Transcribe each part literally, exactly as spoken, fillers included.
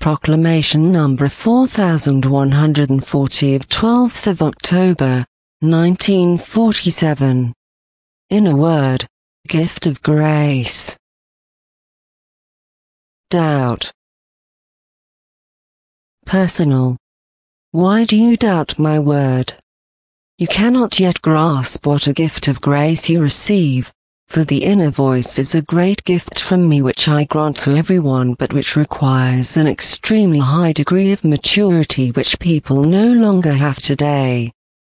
Proclamation number four thousand one hundred forty of twelfth of October, nineteen forty-seven. In a word, gift of grace. Doubt. Personal. Why do you doubt my word? You cannot yet grasp what a gift of grace you receive, for the inner voice is a great gift from me which I grant to everyone, but which requires an extremely high degree of maturity which people no longer have today.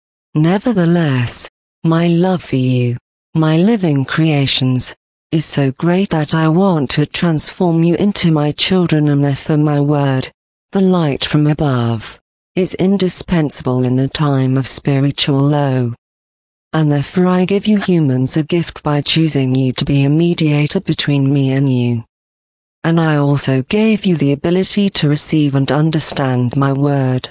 Nevertheless, my love for you, my living creations, is so great that I want to transform you into my children, and therefore my word, the light from above, is indispensable in a time of spiritual low. And therefore I give you humans a gift by choosing you to be a mediator between me and you. And I also gave you the ability to receive and understand my word.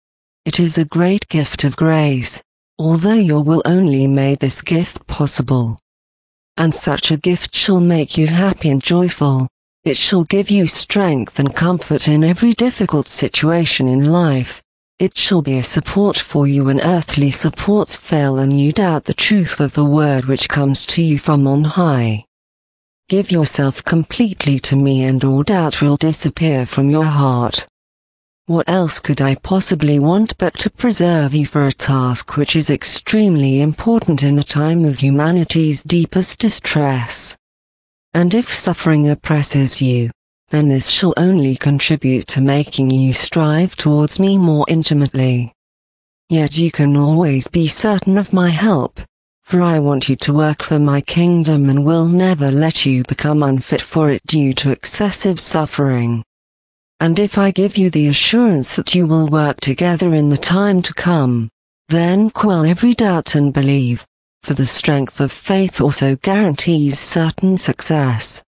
It is a great gift of grace, although your will only made this gift possible. And such a gift shall make you happy and joyful. It shall give you strength and comfort in every difficult situation in life. It shall be a support for you when earthly supports fail and you doubt the truth of the word which comes to you from on high. Give yourself completely to me and all doubt will disappear from your heart. What else could I possibly want but to preserve you for a task which is extremely important in the time of humanity's deepest distress? And if suffering oppresses you, then this shall only contribute to making you strive towards me more intimately. Yet you can always be certain of my help, for I want you to work for my kingdom and will never let you become unfit for it due to excessive suffering. And if I give you the assurance that you will work together in the time to come, then quell every doubt and believe, for the strength of faith also guarantees certain success.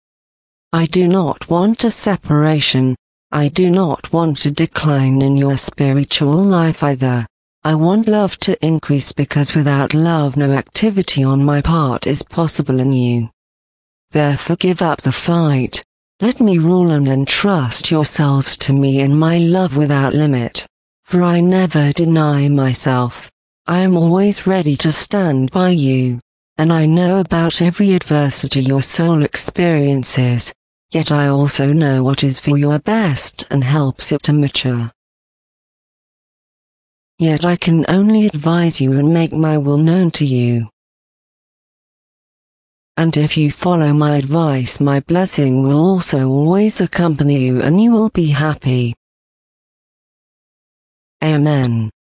I do not want a separation, I do not want a decline in your spiritual life either. I want love to increase, because without love no activity on my part is possible in you. Therefore give up the fight, let me rule and entrust yourselves to me in my love without limit, for I never deny myself. I am always ready to stand by you, and I know about every adversity your soul experiences. Yet I also know what is for your best and helps it to mature. Yet I can only advise you and make my will known to you. And if you follow my advice, my blessing will also always accompany you and you will be happy. Amen.